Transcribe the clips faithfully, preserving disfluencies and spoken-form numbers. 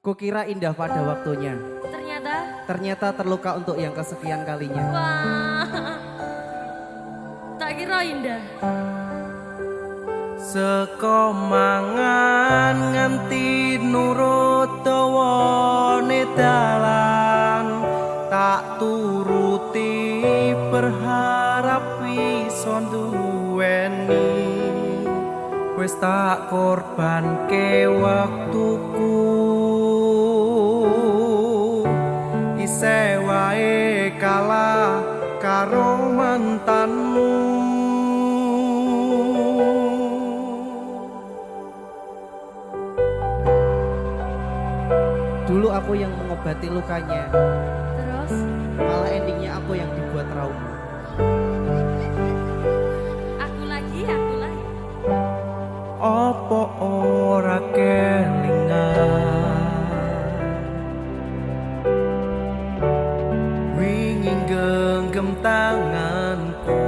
Kukira indah pada waktunya. Ternyata? Ternyata terluka untuk yang kesekian kalinya. Wah, tak kira indah. Seko mangan nganti nurut dawane dalan, tak turuti berharap iso duweni. Wis tak korbanke waktuku, isih wae kalah karo mantanmu. Dulu aku yang mengobati lukanya, Terus? malah endingnya aku yang dibuat trauma. Aku lagi, aku lagi. Apa ora kelingan wingi genggam tanganku,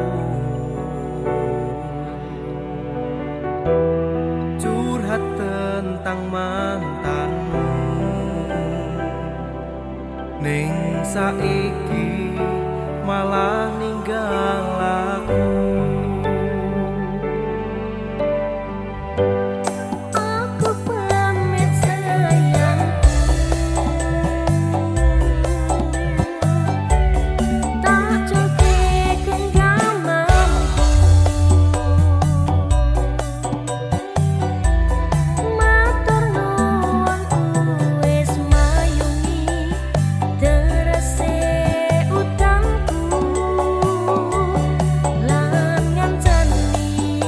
curhat tentang mantanmu. Ning saiki malah ninggal aku. Aku pamit sayangku, tak cukup genggamanku. Matur nuwun wis mayungi terese utangku, lan ngancani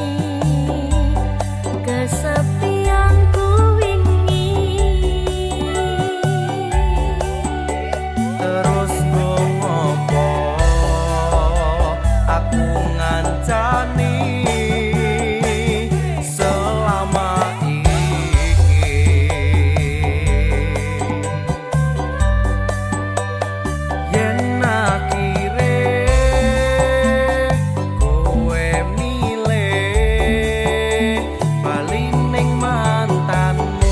kesepianku wingi. Terus ngopo aku ngancani selama iki, yen akhire kowe milih bali ning mantanmu.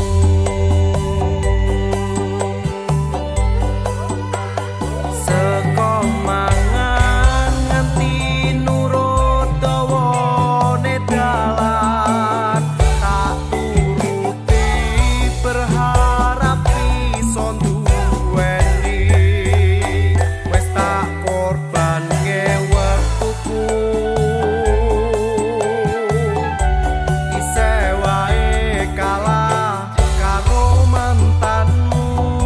Seko mangan nganti nurut dawane dalan, tak turuti berharap iso duweni. Wis tak korbanke wektuku, isih wae kalah karo mantanmu.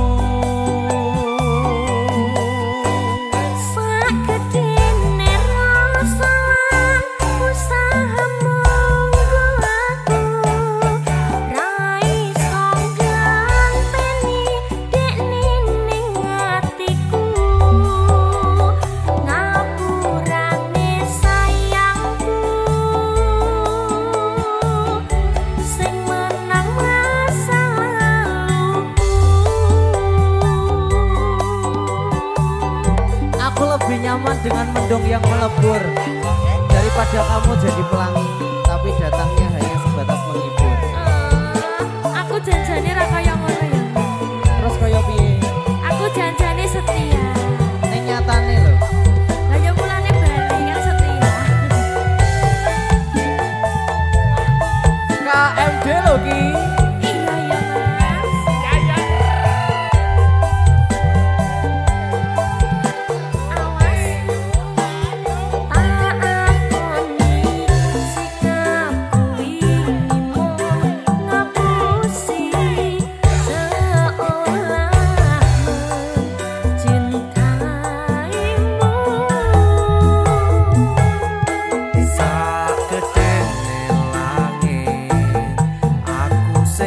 Sakedene rasa usahamu nggo aku, ra iso ganteni dekne ning atiku. Ngapurane sayangku, sing menang masa laluku. Aku lebih nyaman dengan mendung yang melebur daripada kamu jadi pelangi, tapi datangnya hanya sebatas menghibur. Eh, aku janjane ra kaya ngono ya. Terus kaya piye? Aku janjane setia. Ning nyatane lho. Lah ya mulane bali kan setia. K M D lho ki. Iya ya Mas. Awas. Tak akoni sikapku ini mau ngapusi seolah mencintaimu. Sakedene langit aku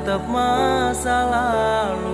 tetep masa lalu.